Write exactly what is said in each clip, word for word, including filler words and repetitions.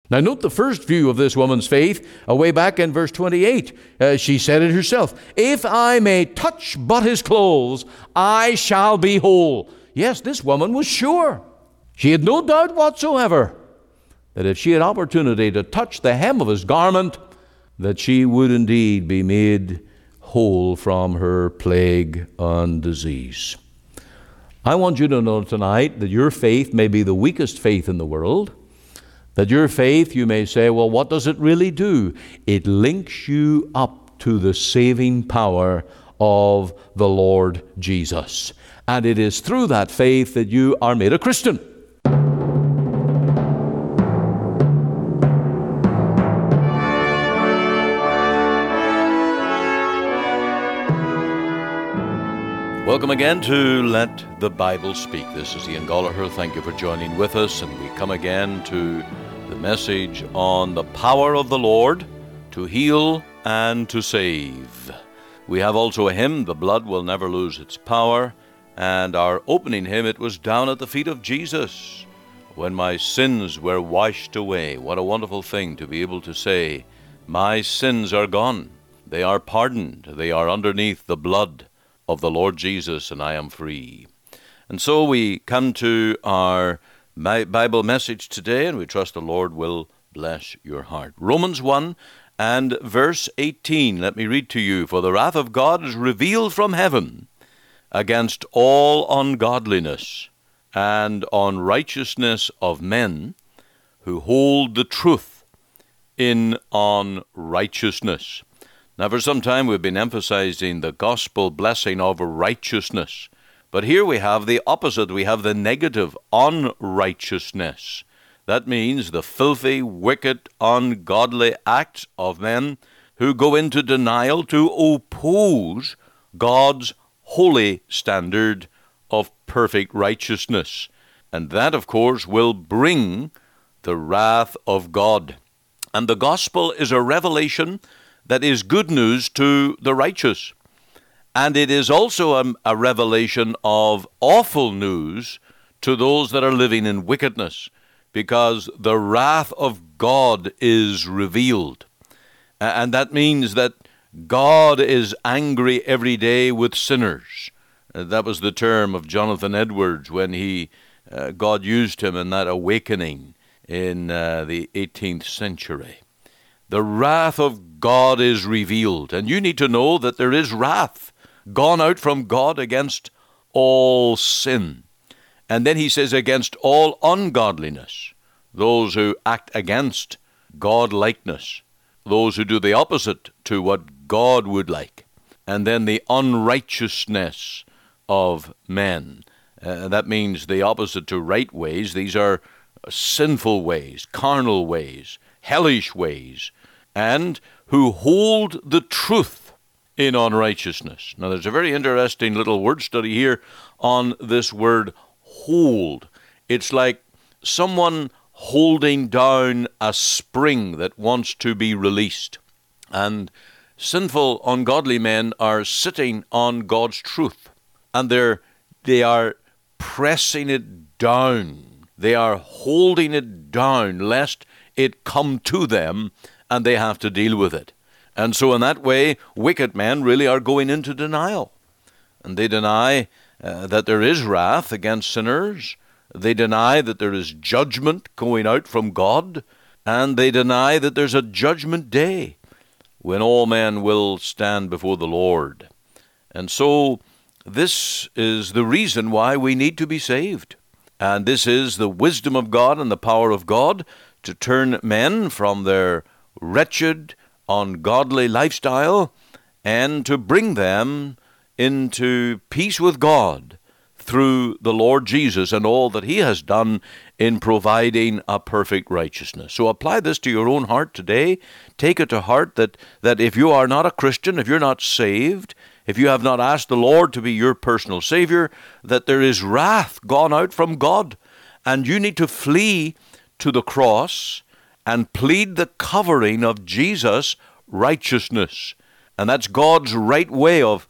Now note the first view of this woman's faith, away back in verse twenty-eight. Uh, she said it herself, "If I may touch but his clothes, I shall be whole." Yes, this woman was sure. She had no doubt whatsoever that if she had opportunity to touch the hem of his garment, that she would indeed be made whole from her plague and disease. I want you to know tonight that your faith may be the weakest faith in the world, that your faith, you may say, well, what does it really do? It links you up to the saving power of the Lord Jesus. And it is through that faith that you are made a Christian. Welcome again to Let the Bible Speak. This is Ian Gollaher. Thank you for joining with us. And we come again to the message on the power of the Lord to heal and to save. We have also a hymn, "The Blood Will Never Lose Its Power," and our opening hymn, "It Was Down at the Feet of Jesus When My Sins Were Washed Away." What a wonderful thing to be able to say, my sins are gone, they are pardoned, they are underneath the blood of the Lord Jesus, and I am free. And so we come to our Bible message today, and we trust the Lord will bless your heart. Romans one and verse eighteen, let me read to you. "For the wrath of God is revealed from heaven against all ungodliness and unrighteousness of men who hold the truth in unrighteousness." Now, for some time we've been emphasizing the gospel blessing of righteousness. But here we have the opposite. We have the negative, unrighteousness. That means the filthy, wicked, ungodly acts of men who go into denial to oppose God's holy standard of perfect righteousness. And that, of course, will bring the wrath of God. And the gospel is a revelation that is good news to the righteous. And it is also a, a revelation of awful news to those that are living in wickedness, because the wrath of God is revealed. And that means that God is angry every day with sinners. That was the term of Jonathan Edwards when he uh, God used him in that awakening in uh, the eighteenth century. The wrath of God is revealed, and you need to know that there is wrath gone out from God against all sin. And then he says against all ungodliness, those who act against God-likeness, those who do the opposite to what God would like, and then the unrighteousness of men. Uh, that means the opposite to right ways. These are sinful ways, carnal ways, hellish ways, and who hold the truth in unrighteousness. Now, there's a very interesting little word study here on this word hold. It's like someone holding down a spring that wants to be released. And sinful, ungodly men are sitting on God's truth, and they're they are pressing it down. They are holding it down lest it come to them and they have to deal with it. And so in that way, wicked men really are going into denial. And they deny uh, that there is wrath against sinners. They deny that there is judgment going out from God. And they deny that there's a judgment day when all men will stand before the Lord. And so this is the reason why we need to be saved. And this is the wisdom of God and the power of God to turn men from their wretched, ungodly lifestyle and to bring them into peace with God through the Lord Jesus and all that he has done in providing a perfect righteousness. So apply this to your own heart today. Take it to heart that, that if you are not a Christian, if you're not saved, if you have not asked the Lord to be your personal Savior, that there is wrath gone out from God, and you need to flee to the cross and plead the covering of Jesus' righteousness. And that's God's right way of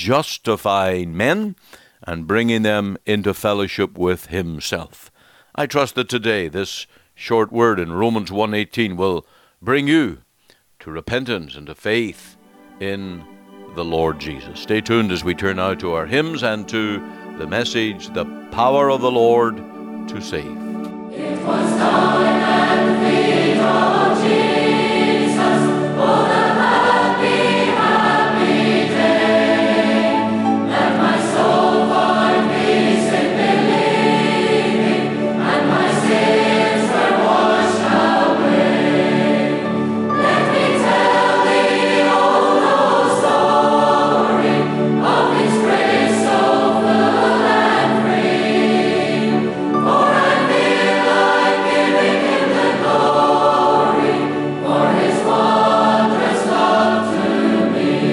justifying men and bringing them into fellowship with himself. I trust that today this short word in Romans one eighteen will bring you to repentance and to faith in the Lord Jesus. Stay tuned as we turn now to our hymns and to the message, The Power of the Lord to Save. It was done at the feet of Jesus, oh, the happy, happy day. Let my soul find peace in believing, and my sins were washed away. Let me tell thee, oh, the story of His grace so full and free. For I feel like giving Him the glory for His wondrous love to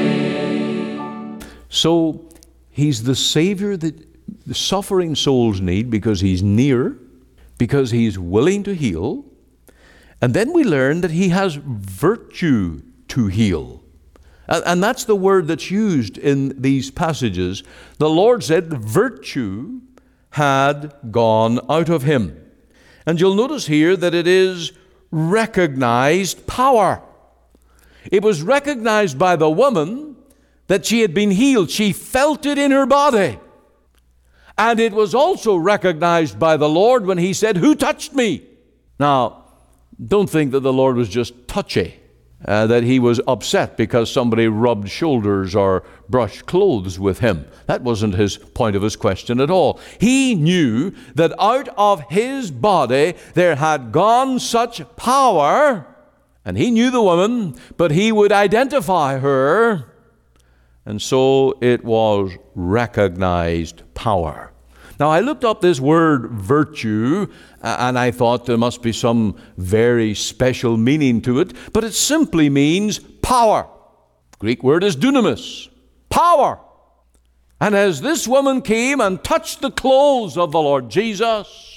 me. So He's the Savior that the suffering souls need because He's near, because He's willing to heal. And then we learn that He has virtue to heal. And, and that's the word that's used in these passages. The Lord said virtue had gone out of Him. And you'll notice here that it is recognized power. It was recognized by the woman that she had been healed. She felt it in her body. And it was also recognized by the Lord when He said, "Who touched me?" Now, don't think that the Lord was just touchy, uh, that He was upset because somebody rubbed shoulders or brushed clothes with Him. That wasn't His point of His question at all. He knew that out of His body there had gone such power, and He knew the woman, but He would identify her. And so it was recognized power. Now, I looked up this word virtue, uh, and I thought there must be some very special meaning to it, but it simply means power. The Greek word is dunamis, power. And as this woman came and touched the clothes of the Lord Jesus,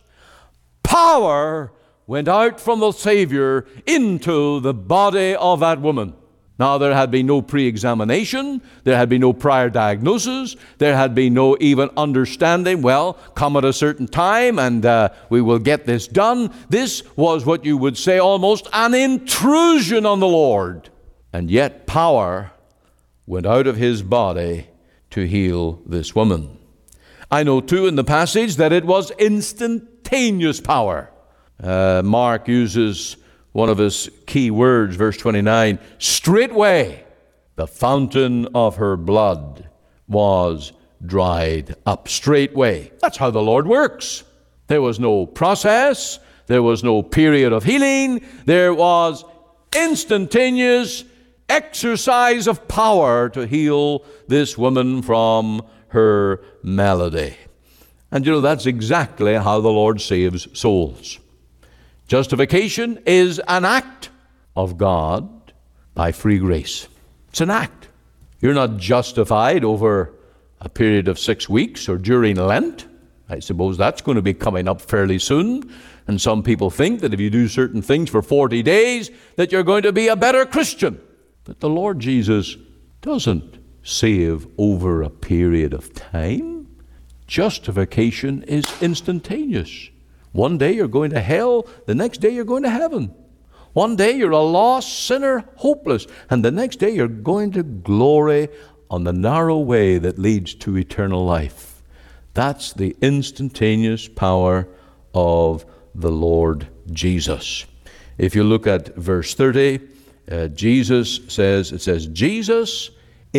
power went out from the Savior into the body of that woman. Now, there had been no pre-examination, there had been no prior diagnosis, there had been no even understanding, well, come at a certain time and uh, we will get this done. This was what you would say almost an intrusion on the Lord. And yet power went out of His body to heal this woman. I know too in the passage that it was instantaneous power. Uh, Mark uses one of his key words, verse twenty-nine, straightway the fountain of her blood was dried up. Straightway. That's how the Lord works. There was no process. There was no period of healing. There was instantaneous exercise of power to heal this woman from her malady. And you know, that's exactly how the Lord saves souls. Justification is an act of God by free grace. It's an act. You're not justified over a period of six weeks or during Lent. I suppose that's going to be coming up fairly soon. And some people think that if you do certain things for forty days, that you're going to be a better Christian. But the Lord Jesus doesn't save over a period of time. Justification is instantaneous. One day you're going to hell, the next day you're going to heaven. One day you're a lost sinner, hopeless, and the next day you're going to glory on the narrow way that leads to eternal life. That's the instantaneous power of the Lord Jesus. If you look at verse thirty, uh, Jesus says, it says, Jesus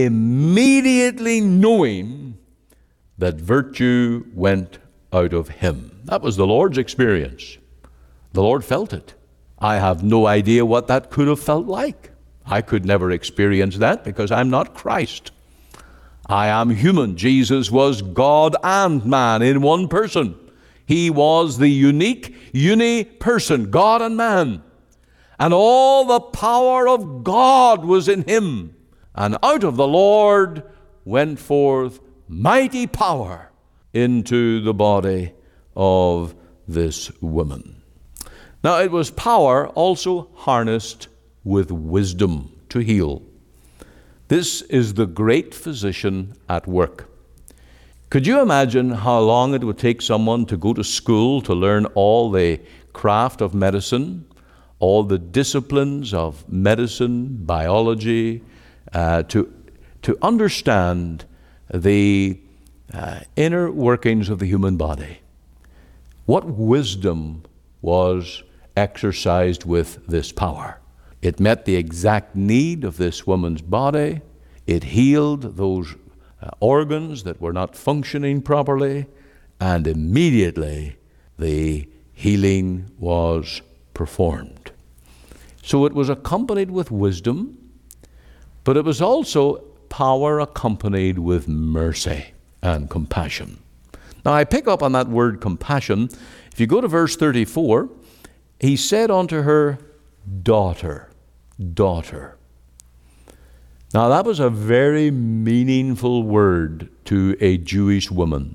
immediately knowing that virtue went out of Him. That was the Lord's experience. The Lord felt it. I have no idea what that could have felt like. I could never experience that because I'm not Christ. I am human. Jesus was God and man in one person. He was the unique, uni-person, God and man. And all the power of God was in Him. And out of the Lord went forth mighty power into the body of this woman. Now, it was power also harnessed with wisdom to heal. This is the great physician at work. Could you imagine how long it would take someone to go to school to learn all the craft of medicine, all the disciplines of medicine, biology, uh, to, to understand the uh, inner workings of the human body. What wisdom was exercised with this power? It met the exact need of this woman's body. It healed those uh, organs that were not functioning properly, and immediately the healing was performed. So it was accompanied with wisdom, but it was also power accompanied with mercy and compassion. Now I pick up on that word compassion. If you go to verse thirty-four, he said unto her, daughter, daughter. Now that was a very meaningful word to a Jewish woman.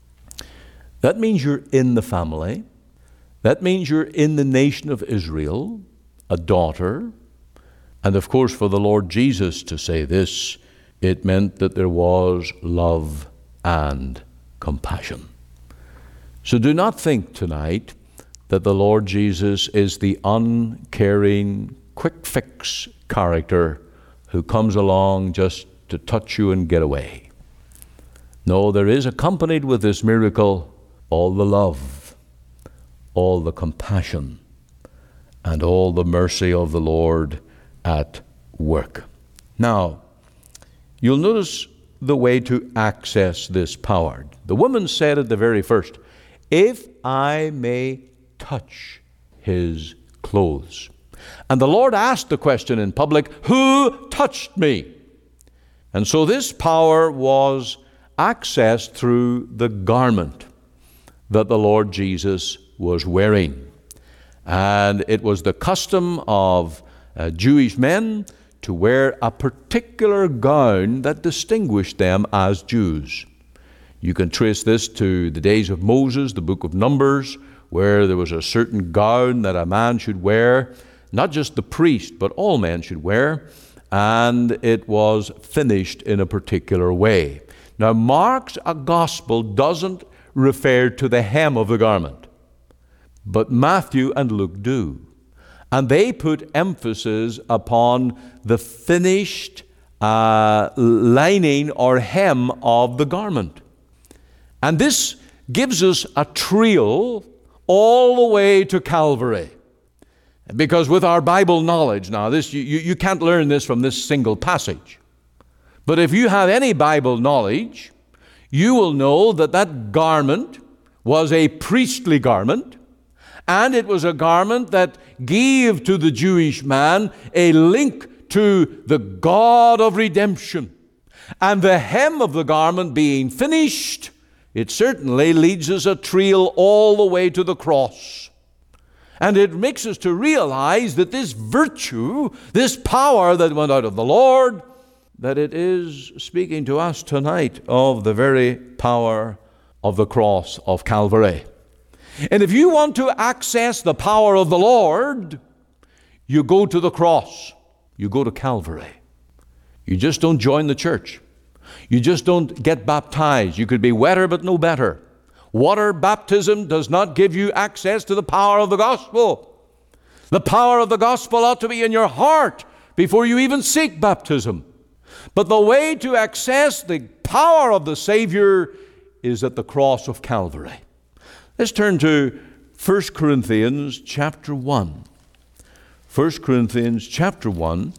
That means you're in the family. That means you're in the nation of Israel, a daughter. And of course, for the Lord Jesus to say this, it meant that there was love and compassion. So do not think tonight that the Lord Jesus is the uncaring, quick fix character who comes along just to touch you and get away. No, there is accompanied with this miracle all the love, all the compassion, and all the mercy of the Lord at work. Now, you'll notice the way to access this power. The woman said at the very first, if I may touch his clothes. And the Lord asked the question in public, who touched me? And so this power was accessed through the garment that the Lord Jesus was wearing. And it was the custom of uh, Jewish men to wear a particular gown that distinguished them as Jews. You can trace this to the days of Moses, the book of Numbers, where there was a certain gown that a man should wear, not just the priest, but all men should wear, and it was finished in a particular way. Now, Mark's gospel doesn't refer to the hem of the garment, but Matthew and Luke do. And they put emphasis upon the finished uh, lining or hem of the garment. And this gives us a trail all the way to Calvary. Because with our Bible knowledge, now this you, you can't learn this from this single passage. But if you have any Bible knowledge, you will know that that garment was a priestly garment, and it was a garment that gave to the Jewish man a link to the God of redemption. And the hem of the garment being finished, it certainly leads us a trail all the way to the cross. And it makes us to realize that this virtue, this power that went out of the Lord, that it is speaking to us tonight of the very power of the cross of Calvary. And if you want to access the power of the Lord, you go to the cross. You go to Calvary. You just don't join the church. You just don't get baptized. You could be wetter but no better. Water baptism does not give you access to the power of the gospel. The power of the gospel ought to be in your heart before you even seek baptism. But the way to access the power of the Savior is at the cross of Calvary. Let's turn to First Corinthians chapter one. First Corinthians chapter one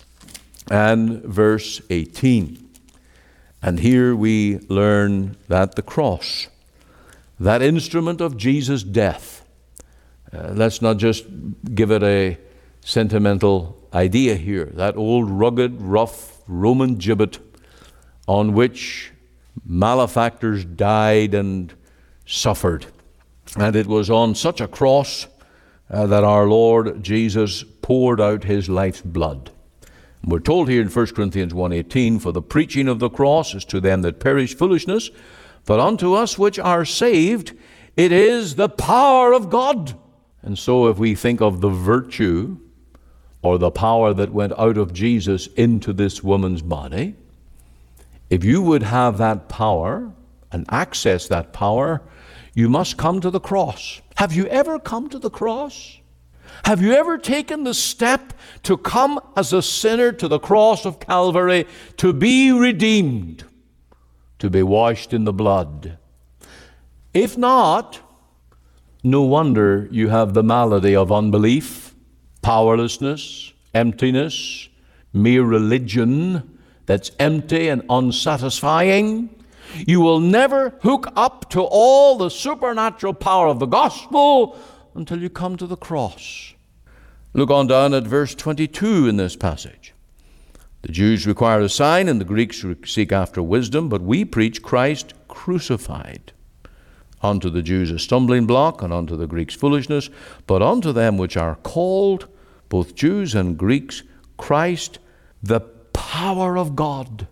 and verse eighteen. And here we learn that the cross, that instrument of Jesus' death, uh, let's not just give it a sentimental idea here. That old rugged, rough Roman gibbet on which malefactors died and suffered. And it was on such a cross uh, that our Lord Jesus poured out his life's blood. We're told here in First Corinthians one eighteen, for the preaching of the cross is to them that perish foolishness, but unto us which are saved, it is the power of God. And so if we think of the virtue or the power that went out of Jesus into this woman's body, if you would have that power and access that power, you must come to the cross. Have you ever come to the cross? Have you ever taken the step to come as a sinner to the cross of Calvary, to be redeemed, to be washed in the blood? If not, no wonder you have the malady of unbelief, powerlessness, emptiness, mere religion that's empty and unsatisfying. You will never hook up to all the supernatural power of the gospel until you come to the cross. Look on down at verse twenty-two in this passage. The Jews require a sign and the Greeks seek after wisdom, but we preach Christ crucified. Unto the Jews a stumbling block, and unto the Greeks foolishness, but unto them which are called, both Jews and Greeks, Christ the power of God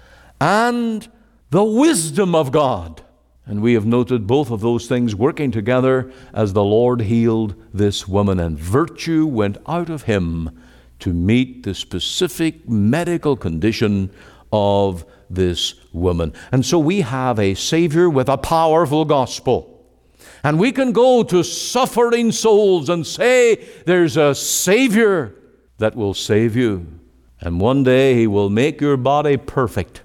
and the wisdom of God. And we have noted both of those things working together as the Lord healed this woman, and virtue went out of him to meet the specific medical condition of this woman. And so we have a Savior with a powerful gospel. And we can go to suffering souls and say, there's a Savior that will save you. And one day he will make your body perfect.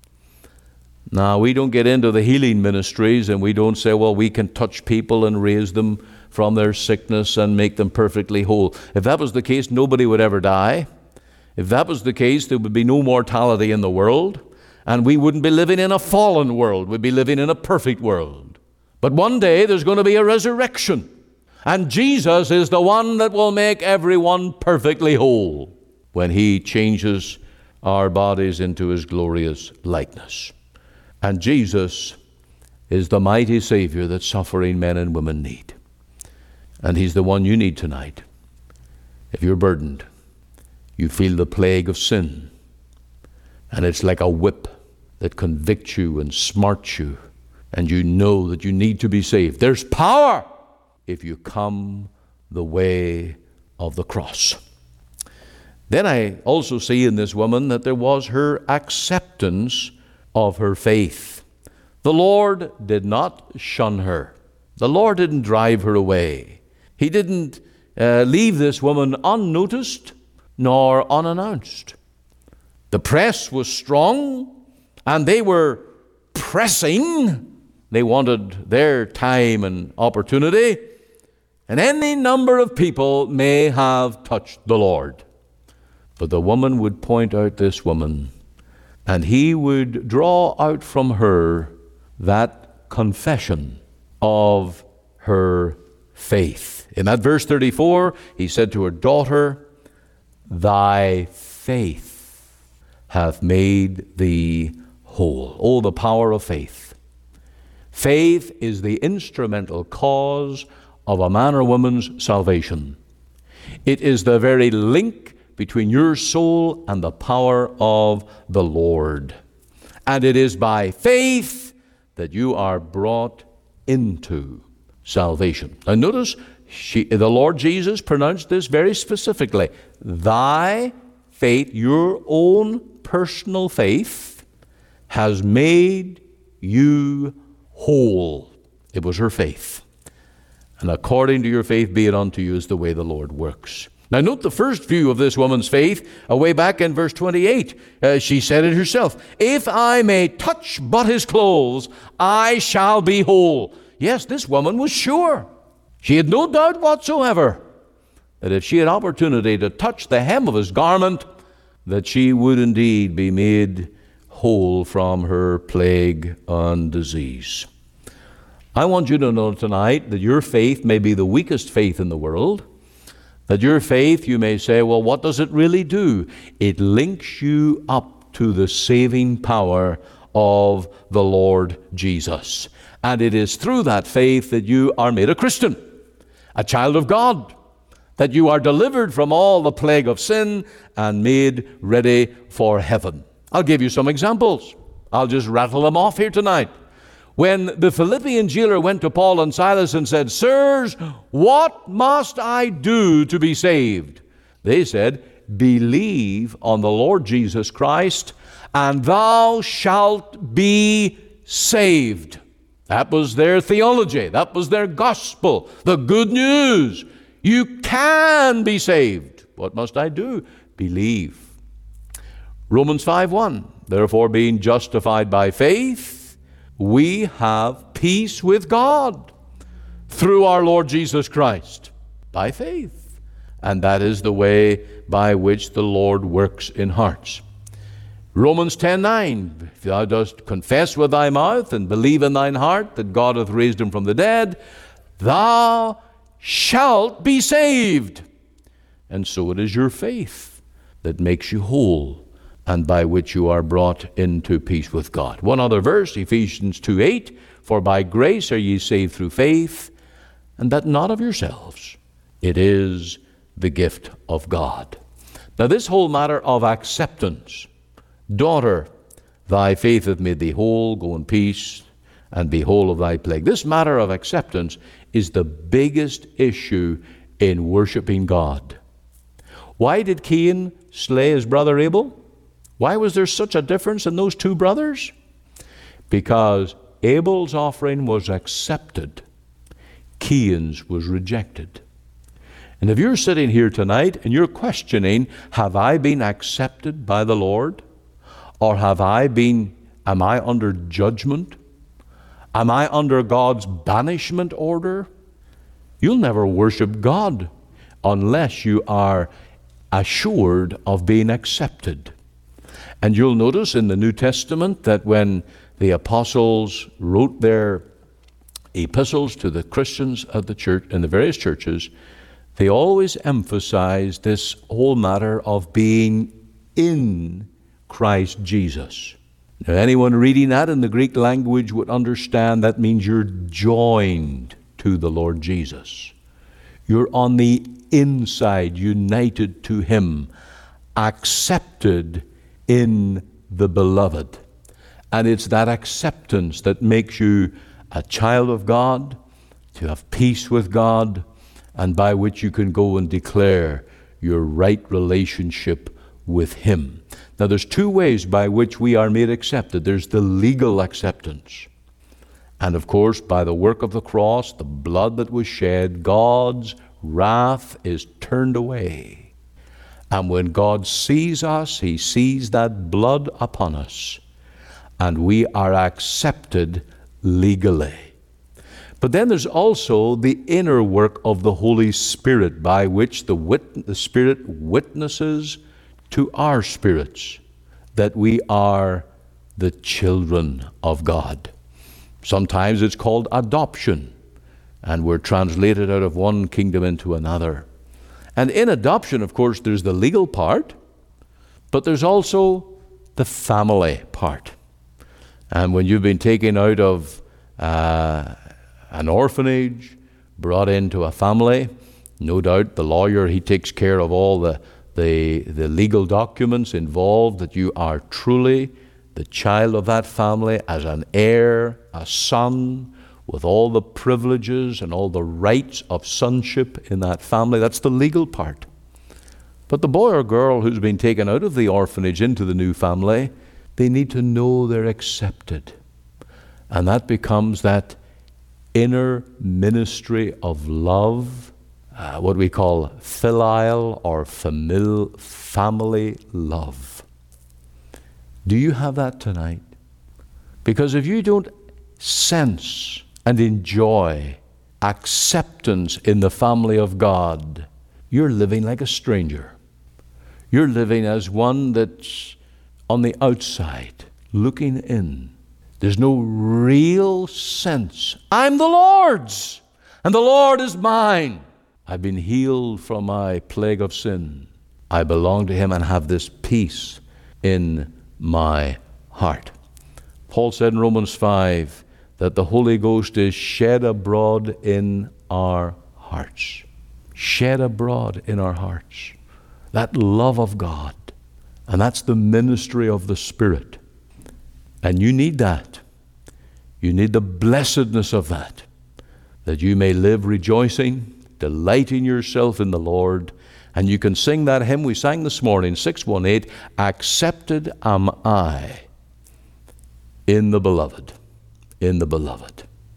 Now, we don't get into the healing ministries and we don't say, well, we can touch people and raise them from their sickness and make them perfectly whole. If that was the case, nobody would ever die. If that was the case, there would be no mortality in the world, and we wouldn't be living in a fallen world. We'd be living in a perfect world. But one day there's going to be a resurrection, and Jesus is the one that will make everyone perfectly whole when he changes our bodies into his glorious likeness. And Jesus is the mighty Savior that suffering men and women need. And he's the one you need tonight. If you're burdened, you feel the plague of sin, and it's like a whip that convicts you and smarts you, and you know that you need to be saved. There's power if you come the way of the cross. Then I also see in this woman that there was her acceptance of her faith. The Lord did not shun her. The Lord didn't drive her away. He didn't uh, leave this woman unnoticed nor unannounced. The press was strong, and they were pressing. They wanted their time and opportunity, and any number of people may have touched the Lord. But the woman would point out this woman, and he would draw out from her that confession of her faith. In that verse thirty-four, he said to her, daughter, thy faith hath made thee whole. Oh, the power of faith. Faith is the instrumental cause of a man or woman's salvation. It is the very link between your soul and the power of the Lord. And it is by faith that you are brought into salvation. Now notice, she, the Lord Jesus pronounced this very specifically. Thy faith, your own personal faith, has made you whole. It was her faith. And according to your faith be it unto you, is the way the Lord works. Now note the first view of this woman's faith, away back in verse twenty-eight. Uh, she said it herself, if I may touch but his clothes, I shall be whole. Yes, this woman was sure. She had no doubt whatsoever that if she had opportunity to touch the hem of his garment, that she would indeed be made whole from her plague and disease. I want you to know tonight that your faith may be the weakest faith in the world. That your faith, you may say, well, what does it really do? It links you up to the saving power of the Lord Jesus. And it is through that faith that you are made a Christian, a child of God, that you are delivered from all the plague of sin and made ready for heaven. I'll give you some examples. I'll just rattle them off here tonight. When the Philippian jailer went to Paul and Silas and said, sirs, what must I do to be saved? They said, believe on the Lord Jesus Christ, and thou shalt be saved. That was their theology. That was their gospel. The good news. You can be saved. What must I do? Believe. Romans five one. Therefore, being justified by faith, we have peace with God through our Lord Jesus Christ. By faith. And that is the way by which the Lord works in hearts. Romans ten nine, if thou dost confess with thy mouth and believe in thine heart that God hath raised him from the dead, thou shalt be saved. And so it is your faith that makes you whole and by which you are brought into peace with God. One other verse, Ephesians two eight, for by grace are ye saved through faith, and that not of yourselves. It is the gift of God. Now this whole matter of acceptance, daughter, thy faith hath made thee whole, go in peace, and be whole of thy plague. This matter of acceptance is the biggest issue in worshiping God. Why did Cain slay his brother Abel? Why was there such a difference in those two brothers? Because Abel's offering was accepted, Cain's was rejected. And if you're sitting here tonight and you're questioning, have I been accepted by the Lord? Or have I been, am I under judgment? Am I under God's banishment order? You'll never worship God unless you are assured of being accepted. And you'll notice in the New Testament that when the apostles wrote their epistles to the Christians of the church in the various churches, they always emphasized this whole matter of being in Christ Jesus. Now, anyone reading that in the Greek language would understand that means you're joined to the Lord Jesus. You're on the inside, united to Him, accepted in the Beloved. And it's that acceptance that makes you a child of God, to have peace with God, and by which you can go and declare your right relationship with Him. Now there's two ways by which we are made accepted. There's the legal acceptance. And of course, by the work of the cross, the blood that was shed, God's wrath is turned away. And when God sees us, He sees that blood upon us, and we are accepted legally. But then there's also the inner work of the Holy Spirit by which the, wit- the Spirit witnesses to our spirits that we are the children of God. Sometimes it's called adoption, and we're translated out of one kingdom into another. And in adoption, of course, there's the legal part, but there's also the family part. And when you've been taken out of uh, an orphanage, brought into a family, no doubt the lawyer, he takes care of all the, the, the legal documents involved, that you are truly the child of that family as an heir, a son, with all the privileges and all the rights of sonship in that family. That's the legal part. But the boy or girl who's been taken out of the orphanage into the new family, they need to know they're accepted. And that becomes that inner ministry of love, uh, what we call filial or famil, family love. Do you have that tonight? Because if you don't sense and enjoy acceptance in the family of God, you're living like a stranger. You're living as one that's on the outside, looking in. There's no real sense. I'm the Lord's, and the Lord is mine. I've been healed from my plague of sin. I belong to Him and have this peace in my heart. Paul said in Romans five that the Holy Ghost is shed abroad in our hearts. Shed abroad in our hearts. That love of God. And that's the ministry of the Spirit. And you need that. You need the blessedness of that, that you may live rejoicing, delighting yourself in the Lord. And you can sing that hymn we sang this morning, six one eight, accepted am I in the Beloved, in the Beloved.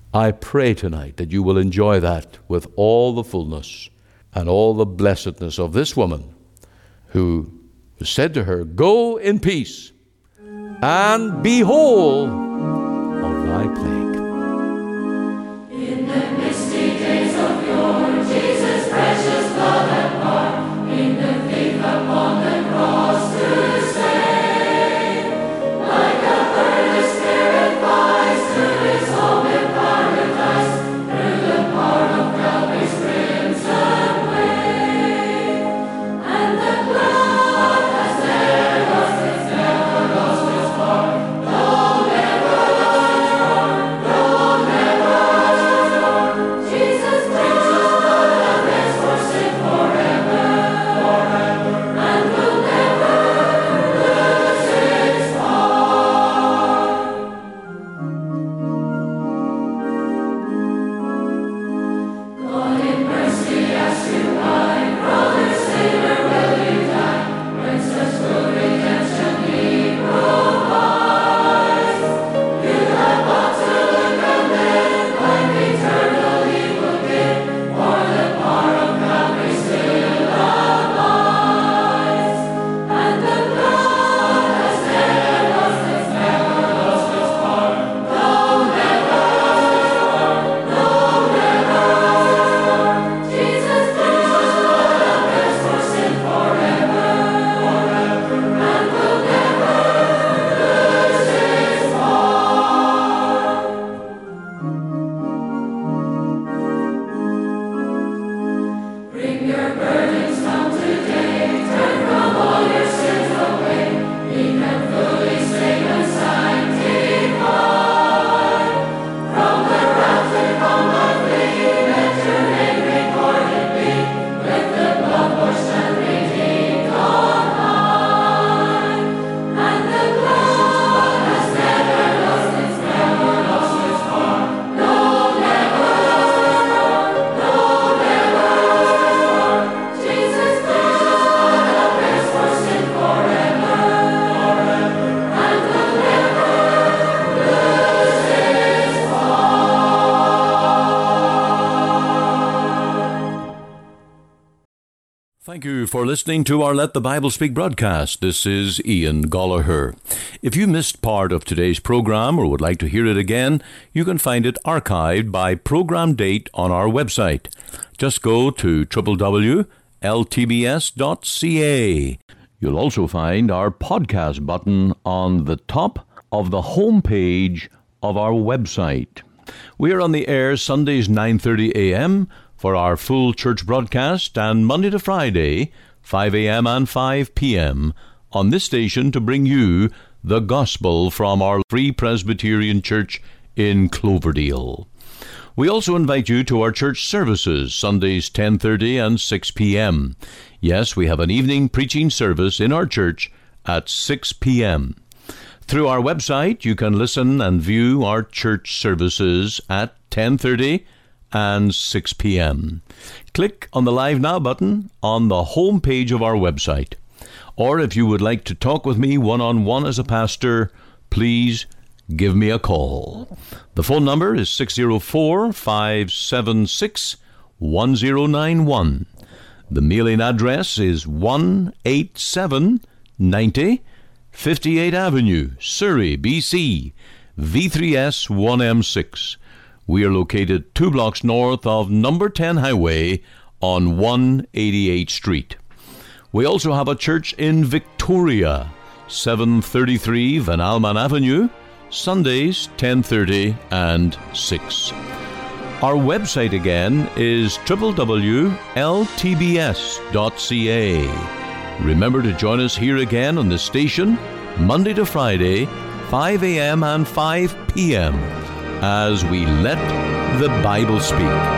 I pray tonight that you will enjoy that with all the fullness and all the blessedness of this woman who said to her, "Go in peace and be whole of thy plague." In the misty days of yore, Jesus' precious blood had poured, in the thief upon the cross to save. Like a bird the Spirit flies to his home in paradise, through the power of Calvary's crimson wave. And the blood has never lost its, never lost its power. No, never lost its power. No, never lost its power. Jesus takes his blood and rests for sin forever, forever, and will never lose its power. God in mercy asks you why, brother, sinner, will you die, when such good redemption he provides? You have but to look and then life eternal he will give, for the power of Calvary still abides. And the blood has never lost its, never lost its power. No, never lost its power. No, never lost its power. Jesus takes his blood and rests for sin forever, forever, and will never lose its power. Bring your burdens down today, turn from all your sins away. He can fully save and sanctify. From the wrath to come and flee, let your name recorded be, with the blood washed and redeemed on high. And the blood has never lost its, never lost its power. No, never lost its power. No, never lost its power. Jesus takes his blood and rests for sin forever, forever, and will never lose its power. Thank you for listening to our Let the Bible Speak broadcast. This is Ian Gollaher. If you missed part of today's program or would like to hear it again, you can find it archived by program date on our website. Just go to w w w dot l t b s dot c a. You'll also find our podcast button on the top of the home page of our website. We are on the air Sundays nine thirty a.m. for our full church broadcast, and Monday to Friday, five a.m. and five p.m. on this station to bring you the gospel from our Free Presbyterian Church in Cloverdale. We also invite you to our church services, Sundays ten thirty and six p.m. Yes, we have an evening preaching service in our church at six p.m. Through our website, you can listen and view our church services at ten thirty and six p.m. Click on the Live Now button on the home page of our website. Or if you would like to talk with me one-on-one as a pastor, please give me a call. The phone number is six oh four, five seven six, one oh nine one. The mailing address is one eighty-seven ninety fifty-eighth Avenue, Surrey, B C, V three S one M six. We are located two blocks north of number ten Highway on one eighty-eighth Street. We also have a church in Victoria, seven thirty-three Van Alman Avenue, Sundays ten thirty and six. Our website again is w w w dot l t b s dot c a. Remember to join us here again on the station, Monday to Friday, five a.m. and five p.m. as we let the Bible speak.